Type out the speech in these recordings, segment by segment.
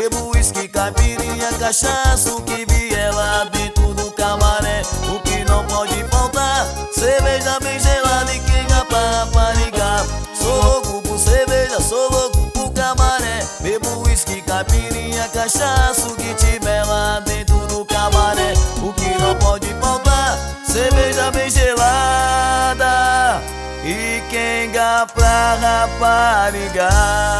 bebo uísque, caipirinha, cachaça, o que vier lá dentro do camaré. O que não pode faltar, cerveja bem gelada e quenga pra rapariga. Sou louco por cerveja, sou louco por camaré. Bebo uísque, caipirinha, cachaça, o que tiver lá dentro do camaré. O que não pode faltar, cerveja bem gelada e quenga pra rapariga.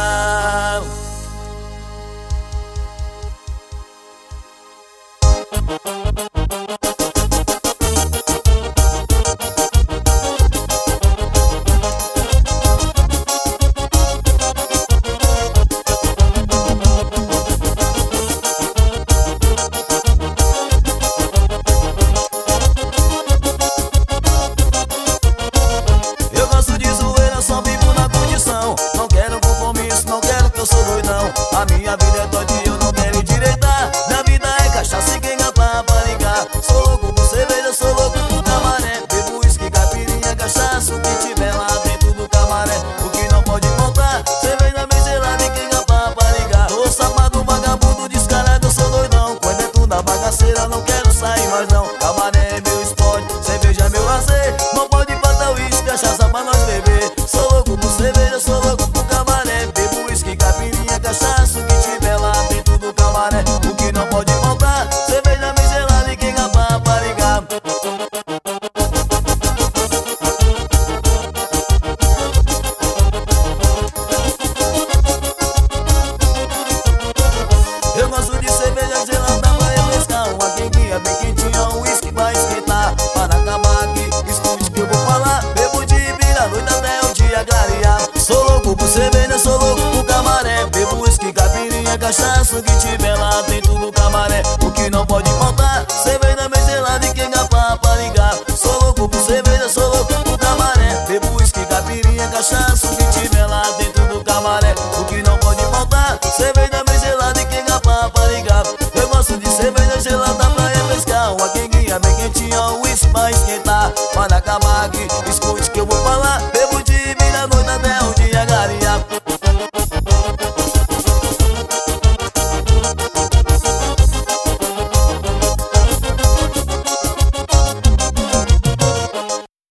Eu gosto de zoeira, só vivo na condição. Não quero compromisso, não quero que eu sou doidão. A minha vida é doida e eu não quero endireitar. Minha vida é cachaça e quenga pra rapariga. Sou louco por cerveja, sou louco por camaré. Bebo uísque, caipirinha, cachaça, o que tiver lá dentro do camaré. O que não pode faltar, cerveja bem gelada e quenga pra rapariga. Tô safado, vagabundo, descarado, eu sou doidão. Quando dentro da bagaceira, não quero sair mais não. Camaré é meu esporte, cerveja é meu lazer. Não pode faltar uísque, cachaça pra nós beber. Sou louco por cerveja, sou louco por camaré. Bebo uísque, caipirinha, cachaça, o que tiver lá dentro do camaré. O que não pode faltar, cerveja bem gelada e quenga pra rapariga. Eu gosto de cerveja gelada pra refrescar. Uma quenguinha bem quentinha, um uísque pra esquentar. Para acabar aqui, escute que eu vou falar. Bebo de vira noite até o dia clarear. Sou louco por cerveja, sou louco por camaré. Bebo uísque, caipirinha, cachaça, o que tiver lá dentro do camaré. O que não pode faltar, cerveja bem gelada e quenga pra rapariga. Sou louco por cerveja, sou louco por camaré. Bebo uísque, caipirinha, cachaça, o que tiver lá dentro do camaré. O que não pode faltar, cerveja bem gelada e quenga pra rapariga. Eu gosto de cerveja gelada pra refrescar. Uma quenguinha bem quentinha, um uísque pra esquentar. Para acabar aqui, escute que eu vou falar.